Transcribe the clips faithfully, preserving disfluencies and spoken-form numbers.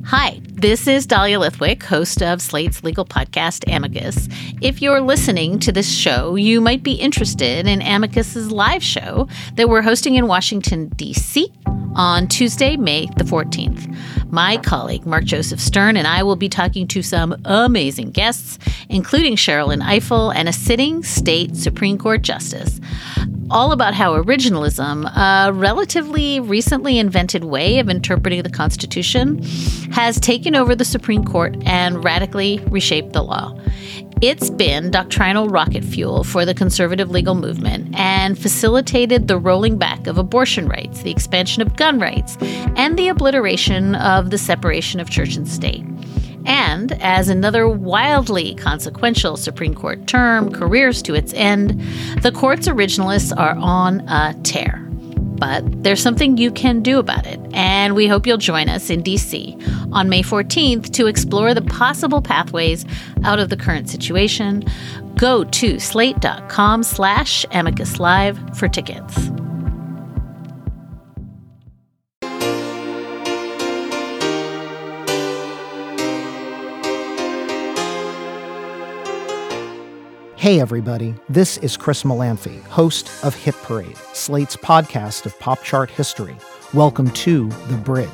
Hi, this is Dahlia Lithwick, host of Slate's legal podcast, Amicus. If you're listening to this show, you might be interested in Amicus's live show that we're hosting in Washington, D C on Tuesday, May the fourteenth. My colleague, Mark Joseph Stern, and I will be talking to some amazing guests, including Sherrilyn Ifill and a sitting state Supreme Court justice, all about how originalism, a relatively recently invented way of interpreting the Constitution, has taken over the Supreme Court and radically reshaped the law. It's been doctrinal rocket fuel for the conservative legal movement and facilitated the rolling back of abortion rights, the expansion of gun rights, and the obliteration of the separation of church and state. And as another wildly consequential Supreme Court term careers to its end, the court's originalists are on a tear. But there's something you can do about it, and we hope you'll join us in D C on May fourteenth to explore the possible pathways out of the current situation. Go to slate.com slash amicus live for tickets. Hey everybody, this is Chris Molanphy, host of Hit Parade, Slate's podcast of pop chart history. Welcome to The Bridge.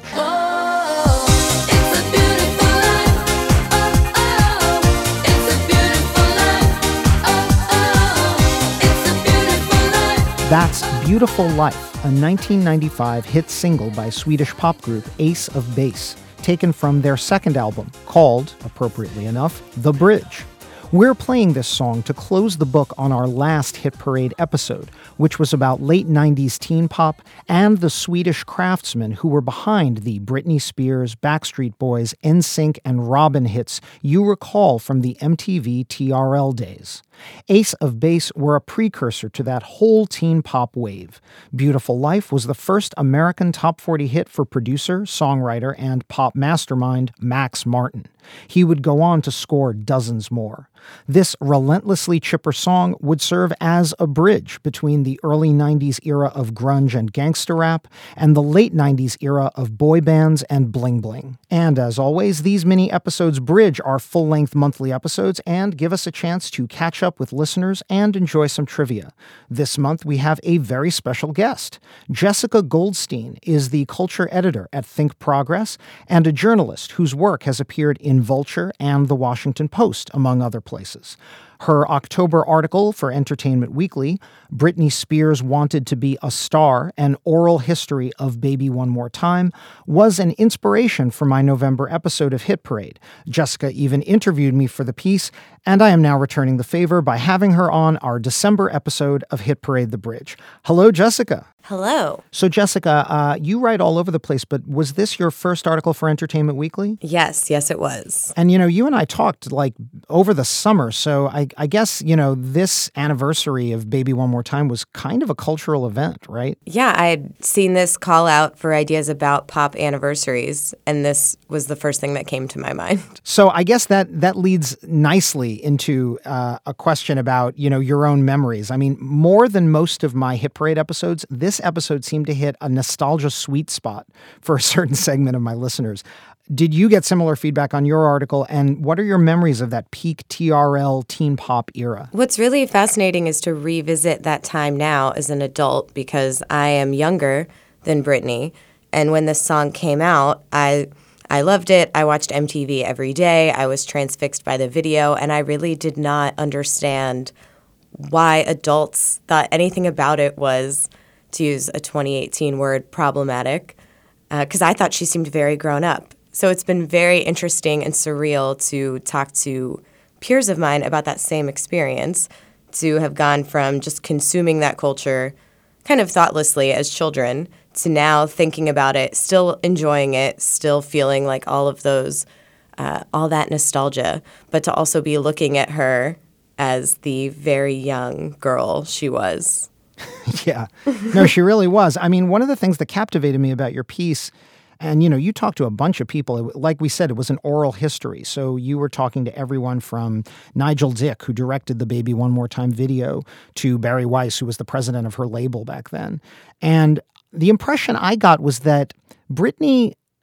That's Beautiful Life, a nineteen ninety-five hit single by Swedish pop group Ace of Base, taken from their second album, called, appropriately enough, The Bridge. We're playing this song to close the book on our last Hit Parade episode, which was about late nineties teen pop and the Swedish craftsmen who were behind the Britney Spears, Backstreet Boys, N Sync, and Robyn hits you recall from the M T V T R L days. Ace of Base were a precursor to that whole teen pop wave. Beautiful Life was the first American top forty hit for producer, songwriter, and pop mastermind Max Martin. He would go on to score dozens more. This relentlessly chipper song would serve as a bridge between the early nineties era of grunge and gangster rap and the late nineties era of boy bands and bling bling. And as always, these mini episodes bridge our full-length monthly episodes and give us a chance to catch up with listeners and enjoy some trivia. This month, we have a very special guest. Jessica Goldstein is the culture editor at Think Progress and a journalist whose work has appeared in Vulture and The Washington Post, among other places. Her October article for Entertainment Weekly, Britney Spears Wanted to Be a Star, An Oral History of Baby One More Time, was an inspiration for my November episode of Hit Parade. Jessica even interviewed me for the piece, and I am now returning the favor by having her on our December episode of Hit Parade The Bridge. Hello, Jessica. Hello. So, Jessica, uh, you write all over the place, but was this your first article for Entertainment Weekly? Yes, yes, it was. And, you know, you and I talked like over the summer, so I, I guess, you know, this anniversary of Baby One More Time was kind of a cultural event, right? Yeah, I had seen this call out for ideas about pop anniversaries, and this was the first thing that came to my mind. So I guess that that leads nicely into uh, a question about, you know, your own memories. I mean, more than most of my Hit Parade episodes, this episode seemed to hit a nostalgia sweet spot for a certain segment of my listeners. Did you get similar feedback on your article, and what are your memories of that peak T R L teen pop era? What's really fascinating is to revisit that time now as an adult, because I am younger than Britney, and when this song came out, I I loved it. I watched M T V every day. I was transfixed by the video, and I really did not understand why adults thought anything about it was, to use a twenty eighteen word, problematic, because uh, I thought she seemed very grown up. So it's been very interesting and surreal to talk to peers of mine about that same experience, to have gone from just consuming that culture kind of thoughtlessly as children to now thinking about it, still enjoying it, still feeling like all of those, uh, all that nostalgia, but to also be looking at her as the very young girl she was. Yeah, no, she really was. I mean, one of the things that captivated me about your piece, and, you know, you talked to a bunch of people. Like we said, it was an oral history. So you were talking to everyone from Nigel Dick, who directed the Baby One More Time video, to Barry Weiss, who was the president of her label back then. And the impression I got was that Britney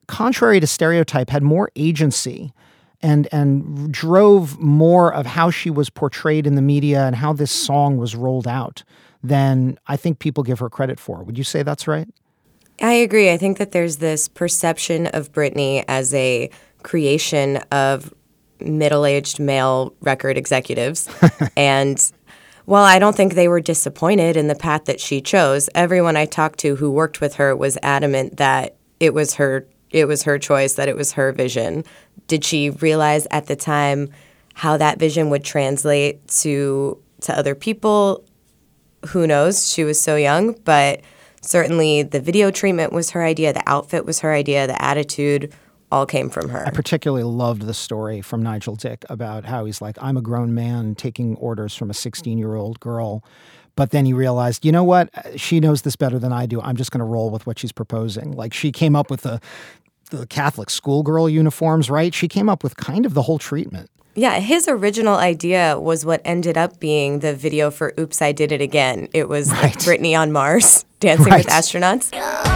contrary to stereotype, had more agency and and drove more of how she was portrayed in the media and how this song was rolled out than I think people give her credit for. Would you say that's right? I agree. I think that there's this perception of Britney as a creation of middle-aged male record executives. And while I don't think they were disappointed in the path that she chose, everyone I talked to who worked with her was adamant that it was her it was her choice, that it was her vision. Did she realize at the time how that vision would translate to to other people? Who knows? She was so young, but certainly the video treatment was her idea, the outfit was her idea, the attitude all came from her. I particularly loved the story from Nigel Dick about how he's like, I'm a grown man taking orders from a sixteen-year-old girl. But then he realized, you know what? She knows this better than I do. I'm just going to roll with what she's proposing. Like, she came up with the, the Catholic schoolgirl uniforms, right? She came up with kind of the whole treatment. Yeah, his original idea was what ended up being the video for Oops, I Did It Again. It was right. like Britney on Mars dancing right. with astronauts.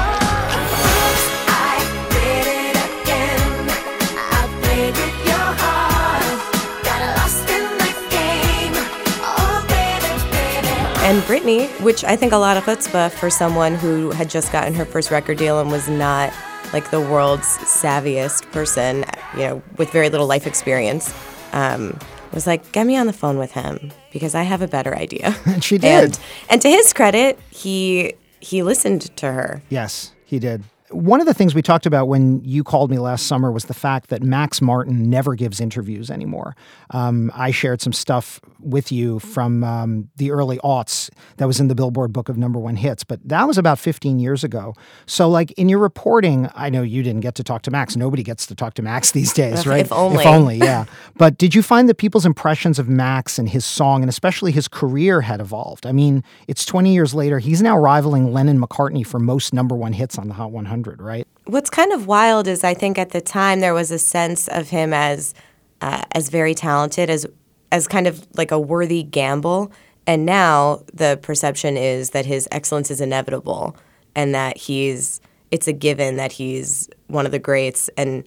And Britney, which I think a lot of chutzpah for someone who had just gotten her first record deal and was not like the world's savviest person, you know, with very little life experience, um, was like, get me on the phone with him because I have a better idea. And she did. And, and to his credit, he he listened to her. Yes, he did. One of the things we talked about when you called me last summer was the fact that Max Martin never gives interviews anymore. Um, I shared some stuff with you from um, the early aughts that was in the Billboard Book of Number One Hits, but that was about fifteen years ago. So like in your reporting, I know you didn't get to talk to Max. Nobody gets to talk to Max these days, right? If only. If only, yeah. But did you find that people's impressions of Max and his song and especially his career had evolved? I mean, it's twenty years later. He's now rivaling Lennon-McCartney for most number one hits on the Hot one hundred, right? What's kind of wild is I think at the time there was a sense of him as uh, as very talented, as as kind of like a worthy gamble. And now the perception is that his excellence is inevitable and that he's it's a given that he's one of the greats. And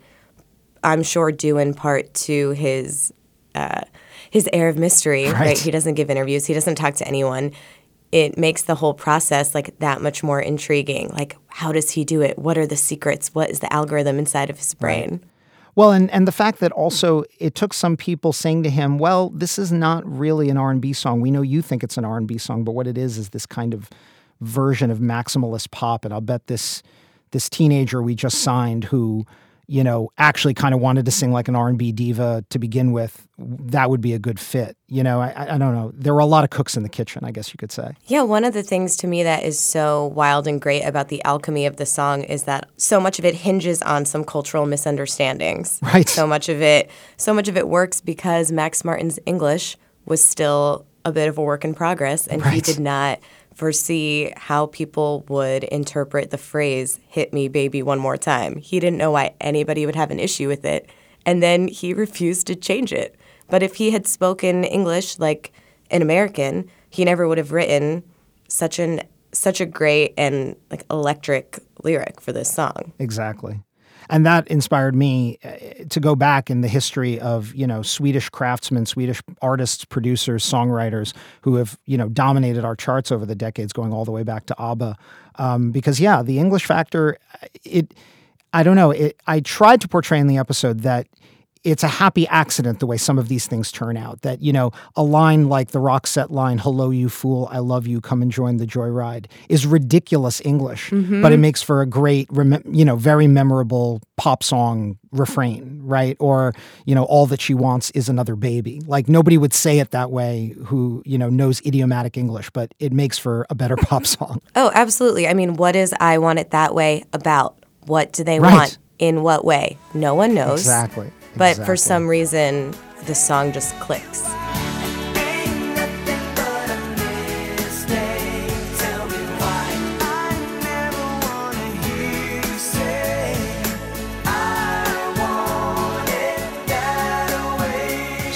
I'm sure due in part to his uh, his air of mystery, right. right? He doesn't give interviews. He doesn't talk to anyone. It makes the whole process like that much more intriguing. Like, how does he do it? What are the secrets? What is the algorithm inside of his brain? Right. Well, and, and the fact that also it took some people saying to him, well, this is not really an R and B song. We know you think it's an R and B song, but what it is is this kind of version of maximalist pop. And I'll bet this this teenager we just signed who, you know, actually kind of wanted to sing like an R and B diva to begin with, that would be a good fit. You know, I, I don't know. There were a lot of cooks in the kitchen, I guess you could say. Yeah, one of the things to me that is so wild and great about the alchemy of the song is that so much of it hinges on some cultural misunderstandings. Right. So much of it, so much of it works because Max Martin's English was still a bit of a work in progress, and right. he did not foresee how people would interpret the phrase, hit me, baby, one more time. He didn't know why anybody would have an issue with it, and then he refused to change it. But if he had spoken English like an American, he never would have written such an such a great and like electric lyric for this song. Exactly. And that inspired me to go back in the history of, you know, Swedish craftsmen, Swedish artists, producers, songwriters who have, you know, dominated our charts over the decades, going all the way back to ABBA. Um, because, yeah, the English factor, it, I don't know, it, I tried to portray in the episode that it's a happy accident the way some of these things turn out. That, you know, a line like the Roxette line, hello, you fool, I love you, come and join the joyride, is ridiculous English, mm-hmm. but it makes for a great, you know, very memorable pop song refrain, right? Or, you know, all that she wants is another baby. Like, nobody would say it that way who, you know, knows idiomatic English, but it makes for a better pop song. Oh, absolutely. I mean, what is I Want It That Way about? What do they right. want? In what way? No one knows. Exactly. But exactly. for some reason, the song just clicks.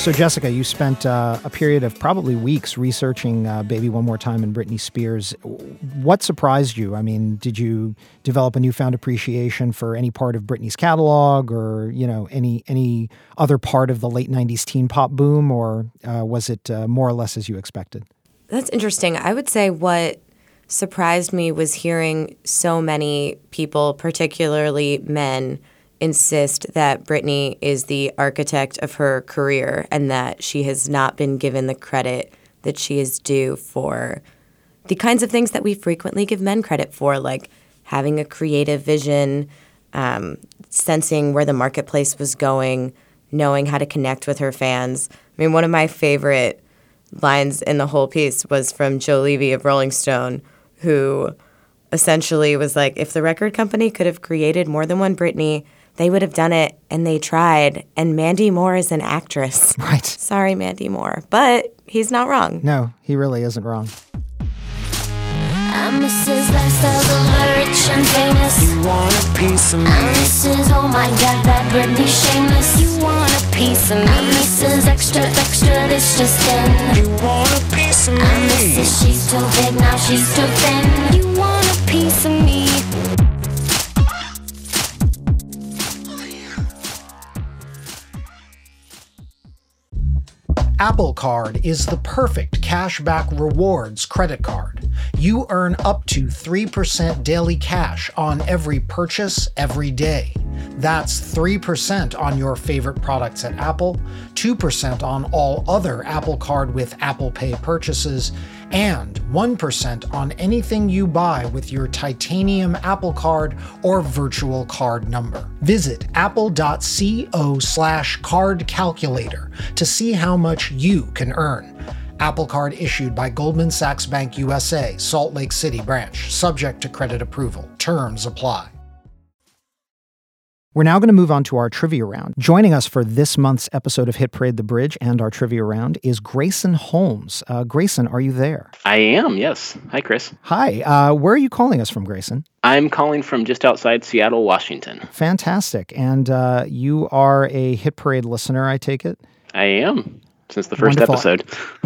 So, Jessica, you spent uh, a period of probably weeks researching uh, Baby One More Time and Britney Spears. What surprised you? I mean, did you develop a newfound appreciation for any part of Britney's catalog, or, you know, any any other part of the late nineties teen pop boom, or uh, was it uh, more or less as you expected? That's interesting. I would say what surprised me was hearing so many people, particularly men, insist that Britney is the architect of her career and that she has not been given the credit that she is due for the kinds of things that we frequently give men credit for, like having a creative vision, um, sensing where the marketplace was going, knowing how to connect with her fans. I mean, one of my favorite lines in the whole piece was from Joe Levy of Rolling Stone, who essentially was like, if the record company could have created more than one Britney, they would have done it, and they tried. And Mandy Moore is an actress. Right. Sorry, Mandy Moore. But he's not wrong. No, he really isn't wrong. I'm Missus Lifestyles of the rich and famous. You want a piece of me? I'm Missus Oh my God, that Britney shameless. You want a piece of me? I'm Missus Extra, extra, this just in. You want a piece of me? I'm Missus She's too big, now she's too thin. You want a piece of me? Apple Card is the perfect cashback rewards credit card. You earn up to three percent daily cash on every purchase every day. That's three percent on your favorite products at Apple, two percent on all other Apple Card with Apple Pay purchases, and one percent on anything you buy with your titanium Apple Card or virtual card number. Visit apple.co slash card calculator to see how much you can earn. Apple Card issued by Goldman Sachs Bank U S A, Salt Lake City branch, subject to credit approval. Terms apply. We're now going to move on to our trivia round. Joining us for this month's episode of Hit Parade The Bridge and our trivia round is Grayson Holmes. Uh, Grayson, are you there? I am, yes. Hi, Chris. Hi. Uh, where are you calling us from, Grayson? I'm calling from just outside Seattle, Washington. Fantastic. And uh, you are a Hit Parade listener, I take it? I am. Since the first Wonderful. episode.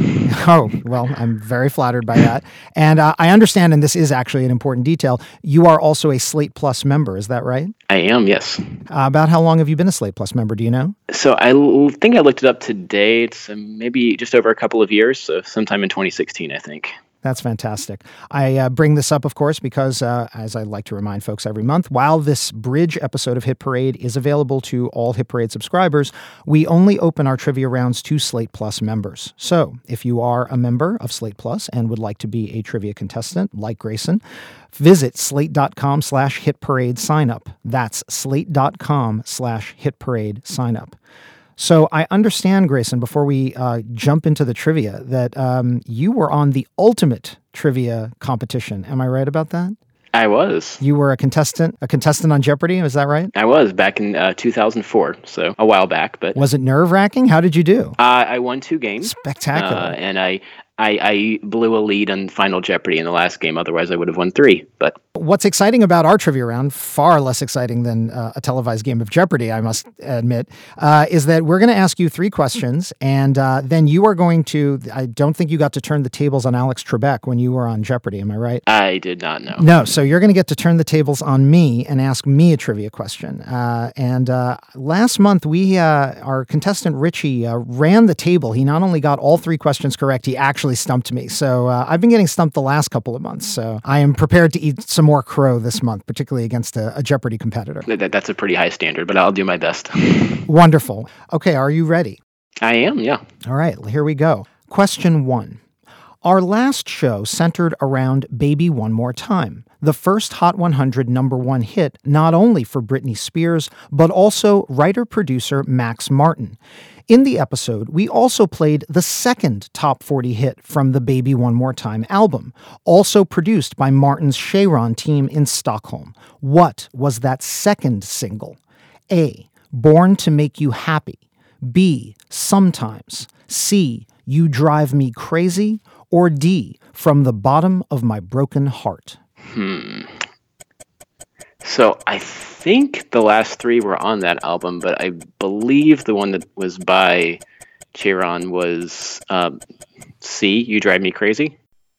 Oh, well, I'm very flattered by that. And uh, I understand, and this is actually an important detail, you are also a Slate Plus member. Is that right? I am, yes. Uh, about how long have you been a Slate Plus member? Do you know? So I l- think I looked it up today. It's um, maybe just over a couple of years, so sometime in twenty sixteen, I think. That's fantastic. I uh, bring this up, of course, because, uh, as I like to remind folks every month, while this Bridge episode of Hit Parade is available to all Hit Parade subscribers, we only open our trivia rounds to Slate Plus members. So if you are a member of Slate Plus and would like to be a trivia contestant like Grayson, visit slate.com slash hit parade sign up. That's slate.com slash hit parade sign up. So I understand, Grayson, before we uh, jump into the trivia, that um, you were on the ultimate trivia competition. Am I right about that? I was. You were a contestant, a contestant on Jeopardy. Is that right? I was back in uh, two thousand four, so a while back. But was it nerve-wracking? How did you do? Uh, I won two games. Spectacular. Uh, and I, I, I blew a lead on Final Jeopardy in the last game. Otherwise, I would have won three. But what's exciting about our trivia round, far less exciting than uh, a televised game of Jeopardy, I must admit, uh, is that we're going to ask you three questions, and uh, then you are going to, I don't think you got to turn the tables on Alex Trebek when you were on Jeopardy, am I right? I did not know. No, so you're going to get to turn the tables on me and ask me a trivia question. Uh, and uh, last month, we, uh, our contestant Richie uh, ran the table. He not only got all three questions correct, he actually stumped me. So uh, I've been getting stumped the last couple of months. So I am prepared to eat some more crow this month, particularly against a, a Jeopardy competitor. That, that's a pretty high standard, but I'll do my best. Wonderful. Okay, are you ready? I am, yeah. All right, here we go. Question one. Our last show centered around Baby One More Time, the first Hot one hundred number one hit not only for Britney Spears, but also writer-producer Max Martin. In the episode, we also played the second top forty hit from the Baby One More Time album, also produced by Martin's Cheiron team in Stockholm. What was that second single? A. Born to Make You Happy. B. Sometimes. C. You Drive Me Crazy. Or D. From the Bottom of My Broken Heart. Hmm. So I think the last three were on that album, but I believe the one that was by Chiron was um, C, You Drive Me Crazy.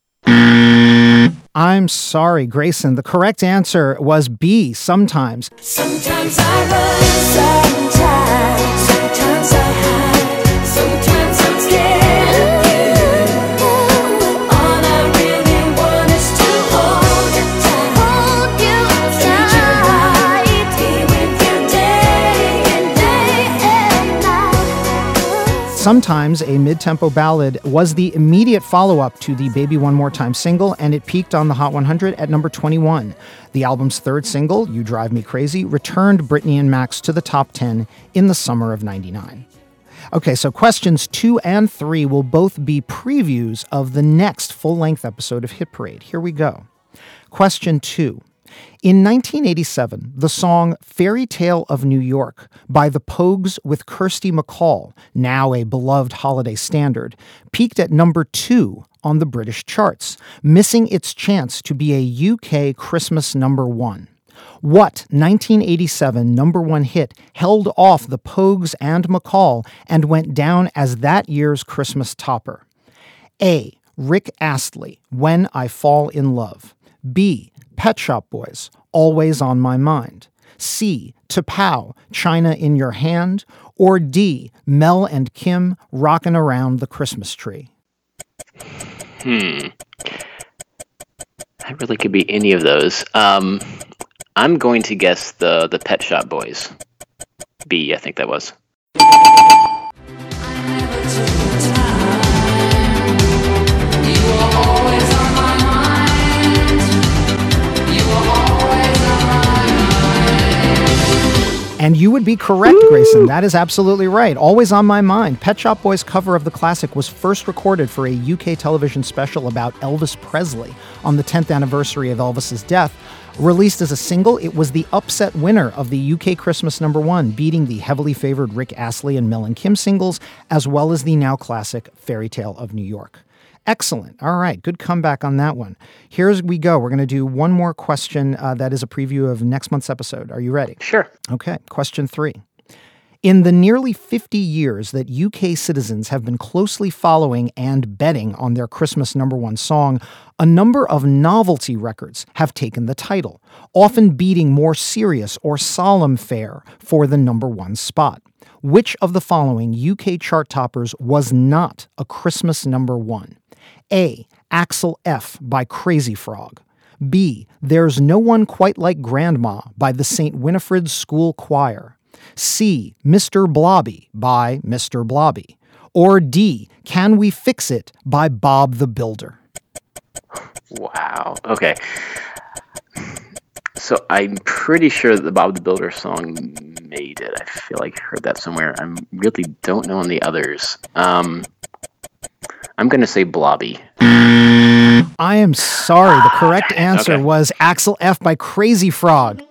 I'm sorry, Grayson. The correct answer was B, Sometimes. Sometimes I run, sometimes, sometimes I hide, sometimes I'm scared of you. All I really want is to hold you tight, hold you tight, be with you day and day and night. Sometimes, a mid-tempo ballad, was the immediate follow-up to the Baby One More Time single, and it peaked on the Hot one hundred at number twenty-one. The album's third single, You Drive Me Crazy, returned Britney and Max to the top ten in the summer of ninety-nine. Okay, so questions two and three will both be previews of the next full-length episode of Hit Parade. Here we go. Question two. In nineteen eighty-seven, the song Fairy Tale of New York by the Pogues with Kirsty MacColl, now a beloved holiday standard, peaked at number two on the British charts, missing its chance to be a U K Christmas number one. What nineteen eighty-seven number one hit held off the Pogues and MacColl and went down as that year's Christmas topper? A. Rick Astley, When I Fall in Love. B. Pet Shop Boys, Always on My Mind. C. T'Pow, China in Your Hand. Or D. Mel and Kim, Rockin' Around the Christmas Tree. Hmm. That really could be any of those. Um, I'm going to guess the the Pet Shop Boys. B, I think that was. And you would be correct, Grayson. That is absolutely right. Always on My Mind. Pet Shop Boys' cover of the classic was first recorded for a U K television special about Elvis Presley on the tenth anniversary of Elvis's death. Released as a single, it was the upset winner of the U K Christmas number one, beating the heavily favored Rick Astley and Mel and Kim singles, as well as the now classic Fairy Tale of New York. Excellent. All right. Good comeback on that one. Here we go. We're going to do one more question uh, that is a preview of next month's episode. Are you ready? Sure. Okay. Question three. In the nearly fifty years that U K citizens have been closely following and betting on their Christmas number one song, a number of novelty records have taken the title, often beating more serious or solemn fare for the number one spot. Which of the following U K chart toppers was not a Christmas number one? A. Axel F. by Crazy Frog. B. There's No One Quite Like Grandma by the Saint Winifred's School Choir. C. Mister Blobby by Mister Blobby. Or D. Can We Fix It by Bob the Builder. Wow. Okay. So I'm pretty sure that the Bob the Builder song made it. I feel like I heard that somewhere. I really don't know on the others. Um, I'm going to say Blobby. I am sorry. The correct answer Okay. was Axel F by Crazy Frog.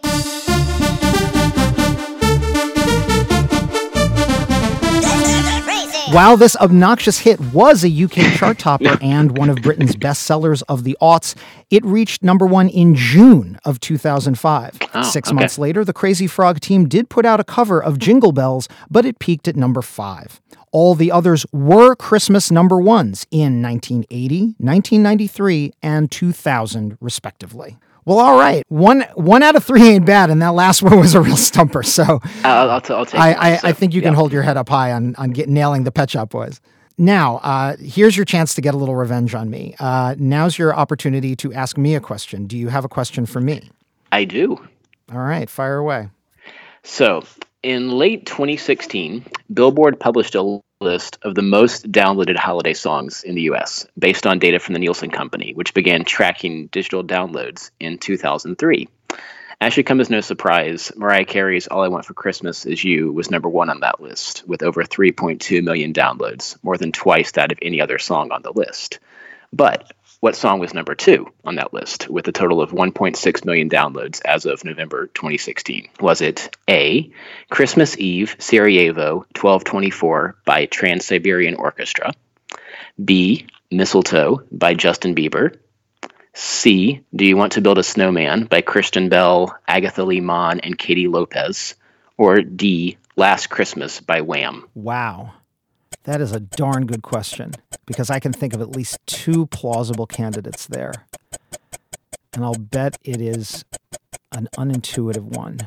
While this obnoxious hit was a U K chart topper and one of Britain's best sellers of the aughts, it reached number one in June of two thousand five. Oh, Six okay. months later, the Crazy Frog team did put out a cover of Jingle Bells, but it peaked at number five. All the others were Christmas number ones in nineteen eighty, nineteen ninety-three, and two thousand, respectively. Well, all right. One one out of three ain't bad, and that last one was a real stumper. So I'll, I'll, t- I'll take I, one, I, so, I think you yeah. can hold your head up high on on get, nailing the Pet Shop Boys. Now, uh, here's your chance to get a little revenge on me. Uh, now's your opportunity to ask me a question. Do you have a question for me? I do. All right, fire away. So, in late twenty sixteen, Billboard published a list of the most downloaded holiday songs in the U S based on data from the Nielsen Company, which began tracking digital downloads in two thousand three. As should come as no surprise, Mariah Carey's All I Want for Christmas Is You was number one on that list, with over three point two million downloads, more than twice that of any other song on the list. But what song was number two on that list, with a total of one point six million downloads as of November twenty sixteen? Was it A, Christmas Eve, Sarajevo, twelve twenty-four by Trans-Siberian Orchestra, B, Mistletoe by Justin Bieber, C, Do You Want to Build a Snowman by Kristen Bell, Agatha Lee Mann, and Katie Lopez, or D, Last Christmas by Wham? Wow. That is a darn good question, because I can think of at least two plausible candidates there. And I'll bet it is an unintuitive one.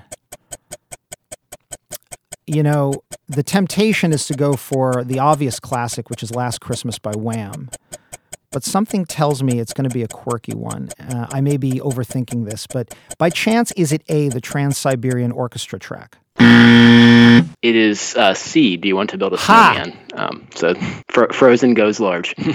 You know, the temptation is to go for the obvious classic, which is Last Christmas by Wham. But something tells me it's going to be a quirky one. Uh, I may be overthinking this, but by chance, is it A, the Trans-Siberian Orchestra track? It is uh, C, Do You Want to Build a Ha! Snowman? Um, so Fro- Frozen goes large. Do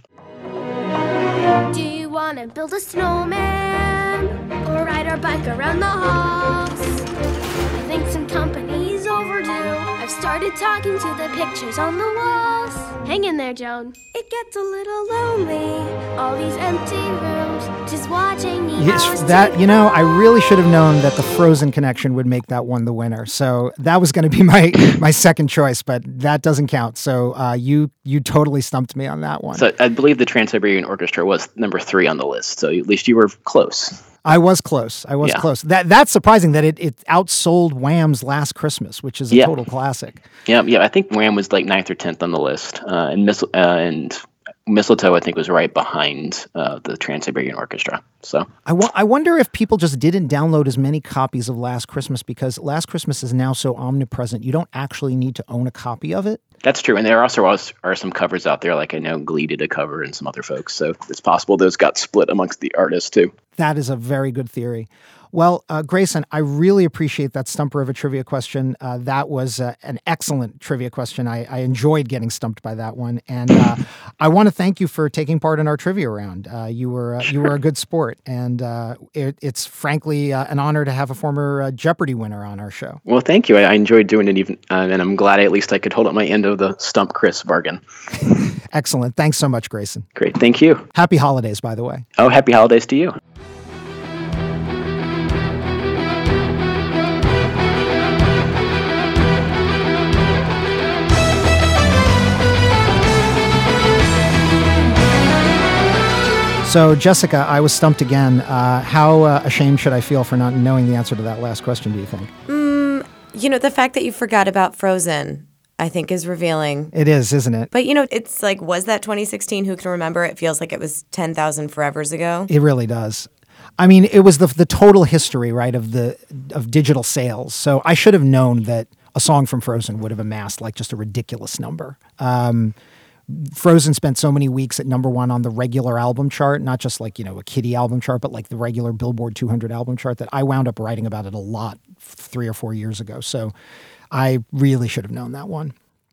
you want to build a snowman or ride our bike around the halls? I think some company's overdue. I've started talking to the pictures on the walls. Hang in there, Joan. It gets a little lonely, all these empty rooms, just watching the Yes, hours that, tick you know, I by. really should have known that the Frozen connection would make that one the winner. So that was going to be my my second choice, but that doesn't count. So uh, you you totally stumped me on that one. So I believe the Trans-Siberian Orchestra was number three on the list. So at least you were close. I was close. I was Yeah. close. That That's surprising that it, it outsold Wham's Last Christmas, which is a Yeah. total classic. Yeah, yeah. I think Wham was like ninth or tenth on the list, uh, and Mis- uh, and Mistletoe I think was right behind uh, the Trans-Siberian Orchestra. So I, wa- I wonder if people just didn't download as many copies of Last Christmas because Last Christmas is now so omnipresent. You don't actually need to own a copy of it. that's true, and there also are, are some covers out there. Like I know Glee did a cover, and some other folks. So it's possible those got split amongst the artists too. That is a very good theory. Well, uh, Grayson, I really appreciate that stumper of a trivia question. Uh, that was uh, an excellent trivia question. I, I enjoyed getting stumped by that one, and uh, I want to thank you for taking part in our trivia round. Uh, you were uh, you were a good sport, and uh, it, it's frankly uh, an honor to have a former uh, Jeopardy winner on our show. Well, thank you. I, I enjoyed doing it, even, uh, and I'm glad at least I could hold up my end of the Stump Chris bargain. Excellent. Thanks so much, Grayson. Great, thank you. Happy holidays, by the way. Oh, happy holidays to you. So, Jessica, I was stumped again. Uh, how uh, ashamed should I feel for not knowing the answer to that last question, do you think? Mm, you know, the fact that you forgot about Frozen, I think, is revealing. It is, isn't it? But, you know, it's like, was that twenty sixteen? Who can remember? It feels like it was ten thousand forevers ago. It really does. I mean, it was the the total history, right, of the of digital sales. So I should have known that a song from Frozen would have amassed like just a ridiculous number. Um, Frozen spent so many weeks at number one on the regular album chart, not just like, you know, a kiddie album chart, but like the regular Billboard two hundred album chart, that I wound up writing about it a lot three or four years ago. So I really should have known that one.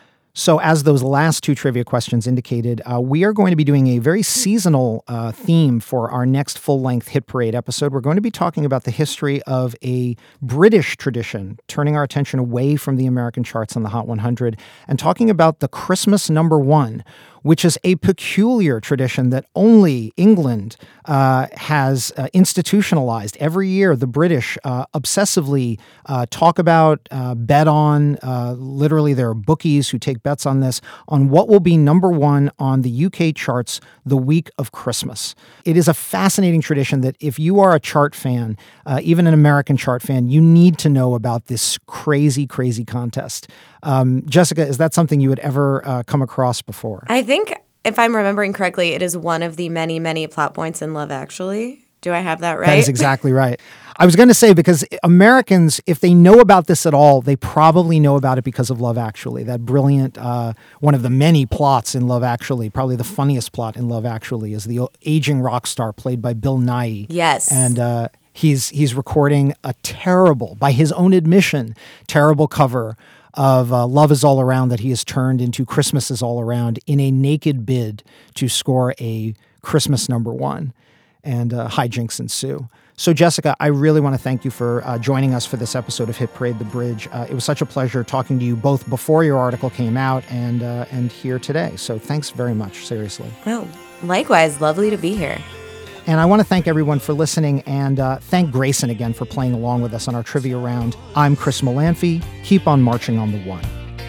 So as those last two trivia questions indicated, uh, we are going to be doing a very seasonal uh, theme for our next full-length Hit Parade episode. We're going to be talking about the history of a British tradition, turning our attention away from the American charts on the Hot one hundred, and talking about the Christmas number one, which is a peculiar tradition that only England uh, has uh, institutionalized. Every year, the British uh, obsessively uh, talk about, uh, bet on, uh, literally there are bookies who take bets on this, on what will be number one on the U K charts the week of Christmas. It is a fascinating tradition that if you are a chart fan, uh, even an American chart fan, you need to know about this crazy, crazy contest. Um, Jessica, is that something you had ever uh, come across before? I think, if I'm remembering correctly, it is one of the many, many plot points in Love Actually. Do I have that right? That is exactly right. I was going to say, because Americans, if they know about this at all, they probably know about it because of Love Actually. That brilliant, uh, one of the many plots in Love Actually, probably the funniest plot in Love Actually, is the aging rock star played by Bill Nighy. Yes. And uh, he's he's recording a terrible, by his own admission, terrible cover of uh, Love Is All Around that he has turned into Christmas Is All Around in a naked bid to score a Christmas number one. And uh, hijinks ensue. So, Jessica, I really want to thank you for uh, joining us for this episode of Hit Parade The Bridge. Uh, it was such a pleasure talking to you both before your article came out and uh, and here today. So thanks very much, seriously. Well, likewise, lovely to be here. And I want to thank everyone for listening and uh, thank Grayson again for playing along with us on our trivia round. I'm Chris Molanphy. Keep on marching on the one.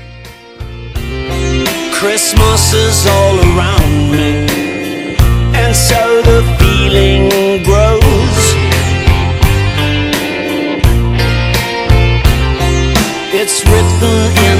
Christmas is all around me, and so the feeling grows. It's written in